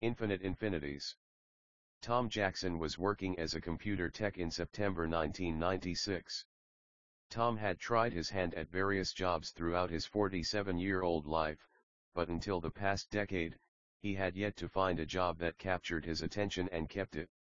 Infinite infinities. Tom Jackson was working as a computer tech in September 1996. Tom had tried his hand at various jobs throughout his 47-year-old life, but until the past decade, he had yet to find a job that captured his attention and kept it.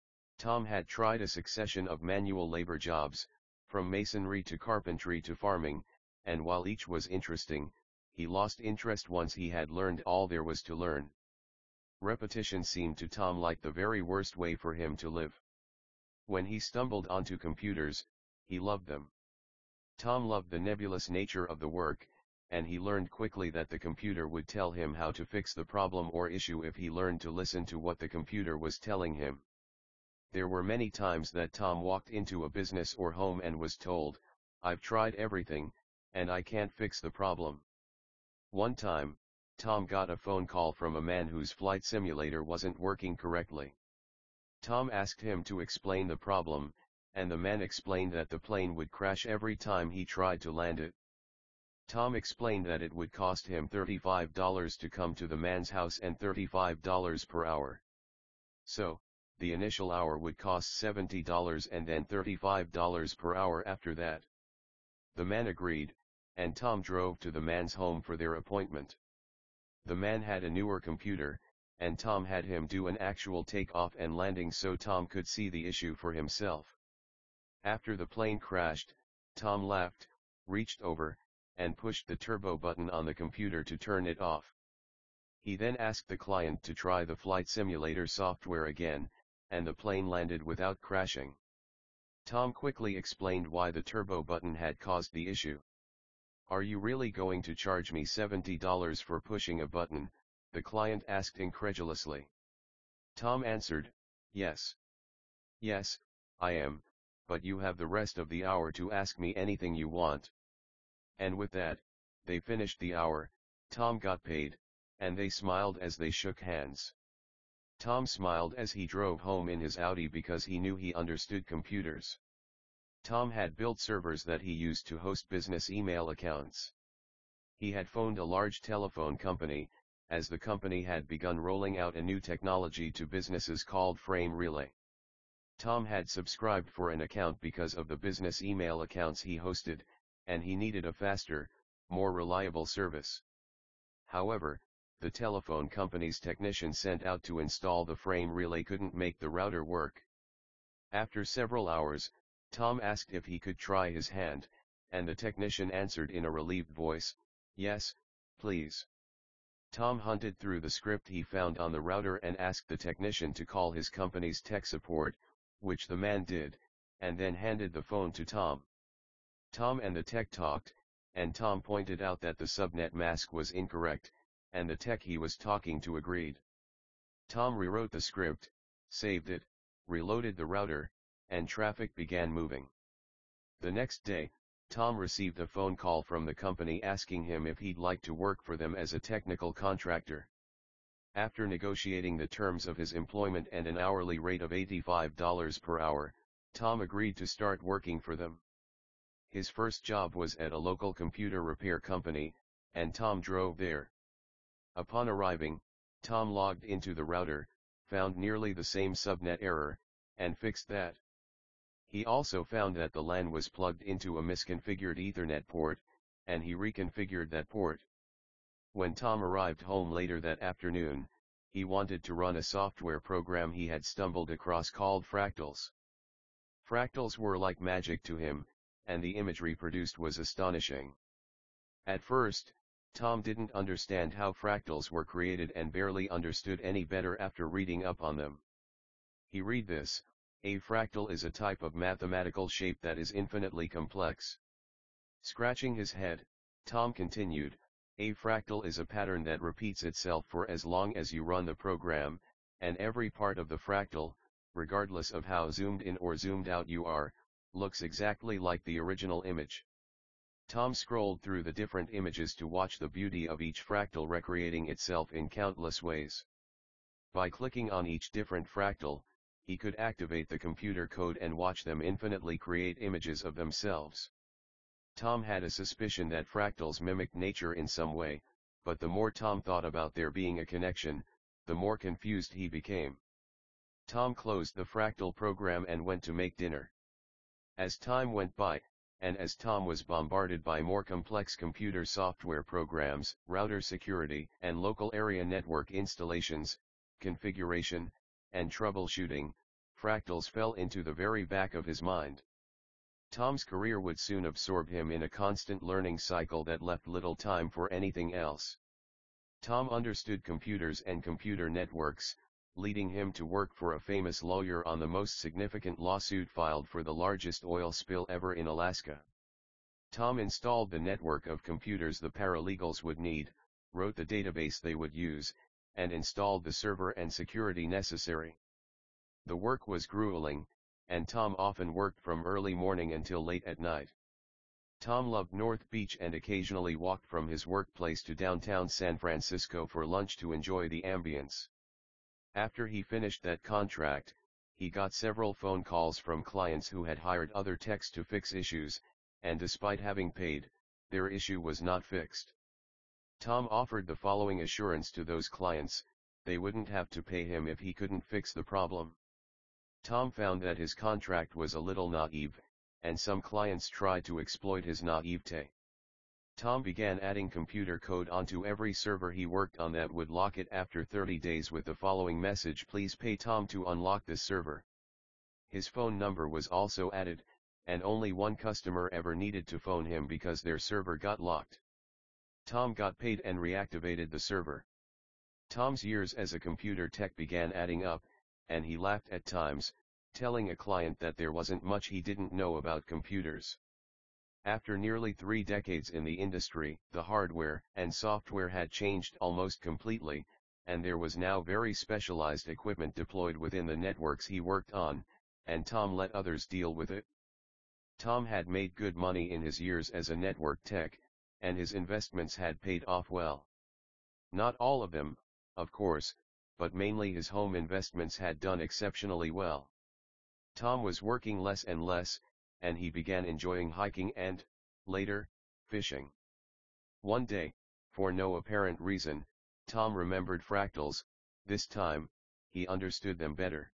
Tom had tried a succession of manual labor jobs, from masonry to carpentry to farming, and while each was interesting, he lost interest once he had learned all there was to learn. Repetition seemed to Tom like the very worst way for him to live. When he stumbled onto computers, he loved them. Tom loved the nebulous nature of the work, and he learned quickly that the computer would tell him how to fix the problem or issue if he learned to listen to what the computer was telling him. There were many times that Tom walked into a business or home and was told, "I've tried everything, and I can't fix the problem." One time, Tom got a phone call from a man whose flight simulator wasn't working correctly. Tom asked him to explain the problem, and the man explained that the plane would crash every time he tried to land it. Tom explained that it would cost him $35 to come to the man's house and $35 per hour. So, the initial hour would cost $70 and then $35 per hour after that. The man agreed, and Tom drove to the man's home for their appointment. The man had a newer computer, and Tom had him do an actual takeoff and landing so Tom could see the issue for himself. After the plane crashed, Tom laughed, reached over, and pushed the turbo button on the computer to turn it off. He then asked the client to try the flight simulator software again, and the plane landed without crashing. Tom quickly explained why the turbo button had caused the issue. "Are you really going to charge me $70 for pushing a button?" the client asked incredulously. Tom answered, "Yes. Yes, I am, but you have the rest of the hour to ask me anything you want." And with that, they finished the hour, Tom got paid, and they smiled as they shook hands. Tom smiled as he drove home in his Audi because he knew he understood computers. Tom had built servers that he used to host business email accounts. He had phoned a large telephone company, as the company had begun rolling out a new technology to businesses called Frame Relay. Tom had subscribed for an account because of the business email accounts he hosted, and he needed a faster, more reliable service. However, the telephone company's technician sent out to install the Frame Relay couldn't make the router work. After several hours, Tom asked if he could try his hand, and the technician answered in a relieved voice, "Yes, please." Tom hunted through the script he found on the router and asked the technician to call his company's tech support, which the man did, and then handed the phone to Tom. Tom and the tech talked, and Tom pointed out that the subnet mask was incorrect, and the tech he was talking to agreed. Tom rewrote the script, saved it, reloaded the router, and traffic began moving. The next day, Tom received a phone call from the company asking him if he'd like to work for them as a technical contractor. After negotiating the terms of his employment and an hourly rate of $85 per hour, Tom agreed to start working for them. His first job was at a local computer repair company, and Tom drove there. Upon arriving, Tom logged into the router, found nearly the same subnet error, and fixed that. He also found that the LAN was plugged into a misconfigured Ethernet port, and he reconfigured that port. When Tom arrived home later that afternoon, he wanted to run a software program he had stumbled across called Fractals. Fractals were like magic to him, and the imagery produced was astonishing. At first, Tom didn't understand how fractals were created and barely understood any better after reading up on them. He read this: "A fractal is a type of mathematical shape that is infinitely complex." Scratching his head, Tom continued, "A fractal is a pattern that repeats itself for as long as you run the program, and every part of the fractal, regardless of how zoomed in or zoomed out you are, looks exactly like the original image." Tom scrolled through the different images to watch the beauty of each fractal recreating itself in countless ways. By clicking on each different fractal, he could activate the computer code and watch them infinitely create images of themselves. Tom had a suspicion that fractals mimicked nature in some way, but the more Tom thought about there being a connection, the more confused he became. Tom closed the Fractal program and went to make dinner. As time went by, and as Tom was bombarded by more complex computer software programs, router security, and local area network installations, configuration, and troubleshooting, fractals fell into the very back of his mind. Tom's career would soon absorb him in a constant learning cycle that left little time for anything else. Tom understood computers and computer networks, leading him to work for a famous lawyer on the most significant lawsuit filed for the largest oil spill ever in Alaska. Tom installed the network of computers the paralegals would need, wrote the database they would use, and installed the server and security necessary. The work was grueling, and Tom often worked from early morning until late at night. Tom loved North Beach and occasionally walked from his workplace to downtown San Francisco for lunch to enjoy the ambience. After he finished that contract, he got several phone calls from clients who had hired other techs to fix issues, and despite having paid, their issue was not fixed. Tom offered the following assurance to those clients: they wouldn't have to pay him if he couldn't fix the problem. Tom found that his contract was a little naive, and some clients tried to exploit his naivete. Tom began adding computer code onto every server he worked on that would lock it after 30 days with the following message: please pay Tom to unlock this server. His phone number was also added, and only one customer ever needed to phone him because their server got locked. Tom got paid and reactivated the server. Tom's years as a computer tech began adding up, and he laughed at times, telling a client that there wasn't much he didn't know about computers. After nearly 3 decades in the industry, the hardware and software had changed almost completely, and there was now very specialized equipment deployed within the networks he worked on, and Tom let others deal with it. Tom had made good money in his years as a network tech, and his investments had paid off well. Not all of them, of course, but mainly his home investments had done exceptionally well. Tom was working less and less, and he began enjoying hiking and, later, fishing. One day, for no apparent reason, Tom remembered fractals. This time, he understood them better.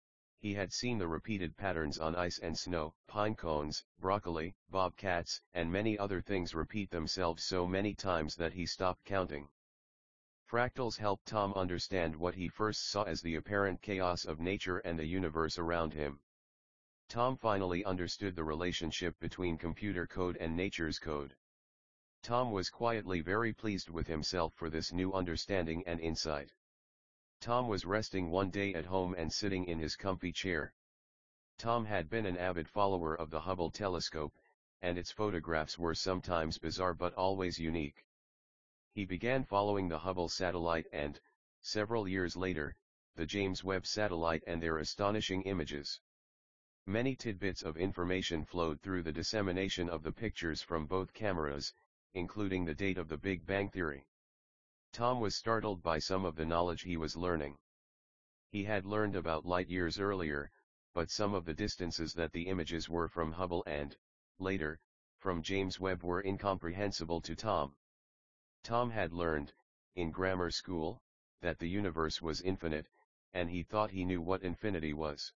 He had seen the repeated patterns on ice and snow, pine cones, broccoli, bobcats, and many other things repeat themselves so many times that he stopped counting. Fractals helped Tom understand what he first saw as the apparent chaos of nature and the universe around him. Tom finally understood the relationship between computer code and nature's code. Tom was quietly very pleased with himself for this new understanding and insight. Tom was resting one day at home and sitting in his comfy chair. Tom had been an avid follower of the Hubble telescope, and its photographs were sometimes bizarre but always unique. He began following the Hubble satellite and, several years later, the James Webb satellite and their astonishing images. Many tidbits of information flowed through the dissemination of the pictures from both cameras, including the date of the Big Bang Theory. Tom was startled by some of the knowledge he was learning. He had learned about light years earlier, but some of the distances that the images were from Hubble and, later, from James Webb were incomprehensible to Tom. Tom had learned, in grammar school, that the universe was infinite, and he thought he knew what infinity was.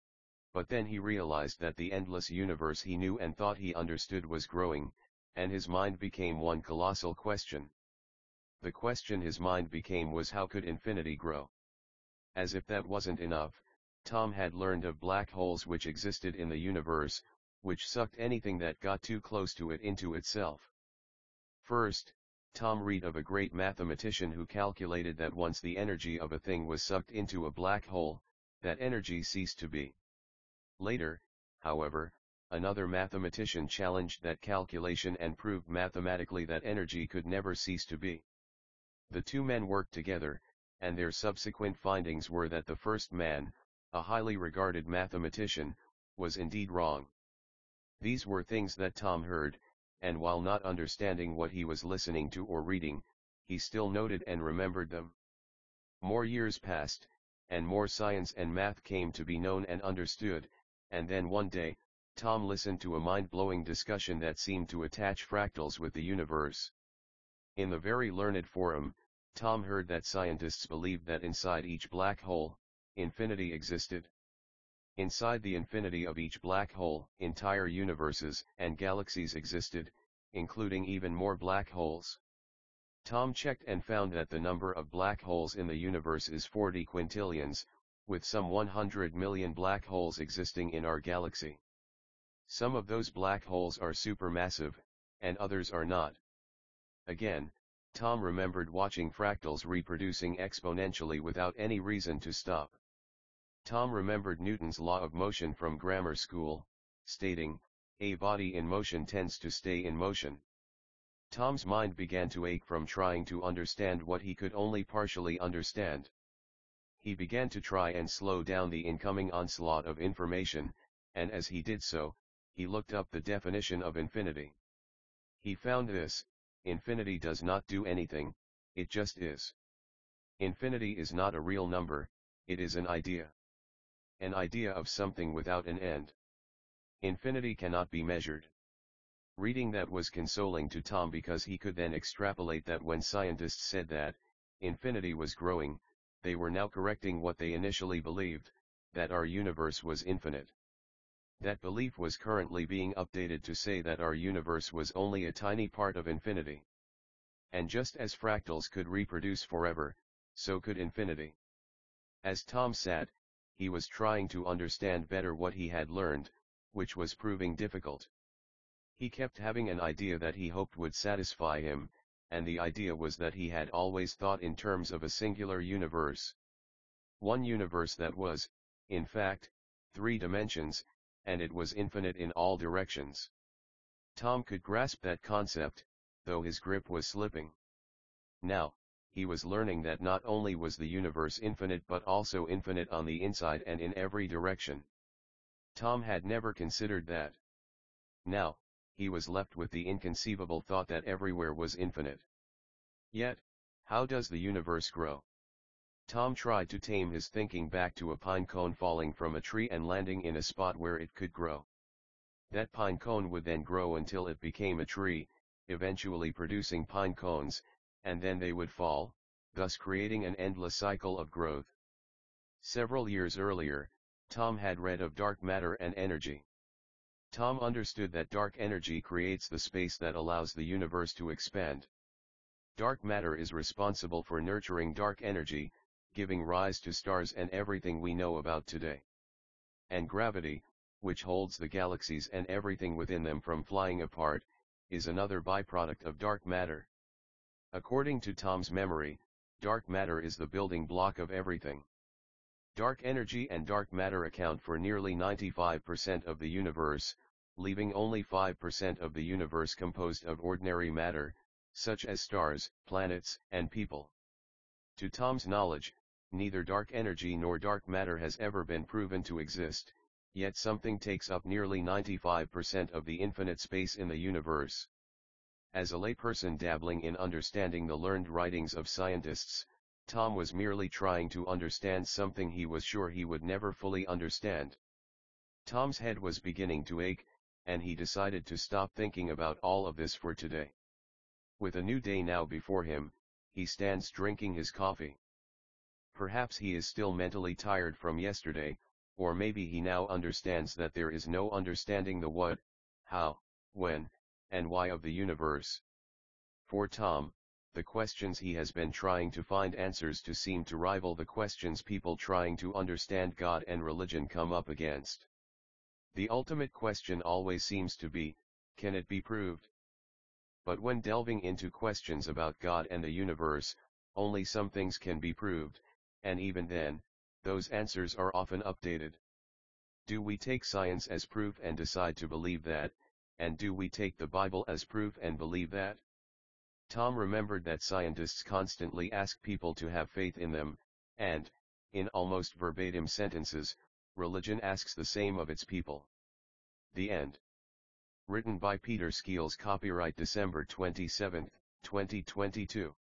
But then he realized that the endless universe he knew and thought he understood was growing, and his mind became one colossal question. The question his mind became was, how could infinity grow? As if that wasn't enough, Tom had learned of black holes which existed in the universe, which sucked anything that got too close to it into itself. First, Tom read of a great mathematician who calculated that once the energy of a thing was sucked into a black hole, that energy ceased to be. Later, however, another mathematician challenged that calculation and proved mathematically that energy could never cease to be. The two men worked together, and their subsequent findings were that the first man, a highly regarded mathematician, was indeed wrong. These were things that Tom heard, and while not understanding what he was listening to or reading, he still noted and remembered them. More years passed, and more science and math came to be known and understood, and then one day, Tom listened to a mind-blowing discussion that seemed to attach fractals with the universe. In the very learned forum, Tom heard that scientists believed that inside each black hole, infinity existed. Inside the infinity of each black hole, entire universes and galaxies existed, including even more black holes. Tom checked and found that the number of black holes in the universe is 40 quintillions, with some 100 million black holes existing in our galaxy. Some of those black holes are supermassive, and others are not. Again, Tom remembered watching fractals reproducing exponentially without any reason to stop. Tom remembered Newton's law of motion from grammar school, stating, "A body in motion tends to stay in motion." Tom's mind began to ache from trying to understand what he could only partially understand. He began to try and slow down the incoming onslaught of information, and as he did so, he looked up the definition of infinity. He found this: infinity does not do anything, it just is. Infinity is not a real number, it is an idea. An idea of something without an end. Infinity cannot be measured. Reading that was consoling to Tom because he could then extrapolate that when scientists said that infinity was growing, they were now correcting what they initially believed, that our universe was infinite. That belief was currently being updated to say that our universe was only a tiny part of infinity. And just as fractals could reproduce forever, so could infinity. As Tom sat, he was trying to understand better what he had learned, which was proving difficult. He kept having an idea that he hoped would satisfy him, and the idea was that he had always thought in terms of a singular universe. One universe that was, in fact, 3 dimensions, and it was infinite in all directions. Tom could grasp that concept, though his grip was slipping. Now, he was learning that not only was the universe infinite but also infinite on the inside and in every direction. Tom had never considered that. Now, he was left with the inconceivable thought that everywhere was infinite. Yet, how does the universe grow? Tom tried to tame his thinking back to a pine cone falling from a tree and landing in a spot where it could grow. That pine cone would then grow until it became a tree, eventually producing pine cones, and then they would fall, thus creating an endless cycle of growth. Several years earlier, Tom had read of dark matter and energy. Tom understood that dark energy creates the space that allows the universe to expand. Dark matter is responsible for nurturing dark energy, giving rise to stars and everything we know about today. And gravity, which holds the galaxies and everything within them from flying apart, is another byproduct of dark matter. According to Tom's memory, dark matter is the building block of everything. Dark energy and dark matter account for nearly 95% of the universe, leaving only 5% of the universe composed of ordinary matter, such as stars, planets, and people. To Tom's knowledge, neither dark energy nor dark matter has ever been proven to exist, yet something takes up nearly 95% of the infinite space in the universe. As a layperson dabbling in understanding the learned writings of scientists, Tom was merely trying to understand something he was sure he would never fully understand. Tom's head was beginning to ache, and he decided to stop thinking about all of this for today. With a new day now before him, he stands drinking his coffee. Perhaps he is still mentally tired from yesterday, or maybe he now understands that there is no understanding the what, how, when, and why of the universe. For Tom, the questions he has been trying to find answers to seem to rival the questions people trying to understand God and religion come up against. The ultimate question always seems to be, can it be proved? But when delving into questions about God and the universe, only some things can be proved, and even then, those answers are often updated. Do we take science as proof and decide to believe that, and do we take the Bible as proof and believe that? Tom remembered that scientists constantly ask people to have faith in them, and, in almost verbatim sentences, religion asks the same of its people. The end. Written by Peter Skeels. Copyright December 27, 2022.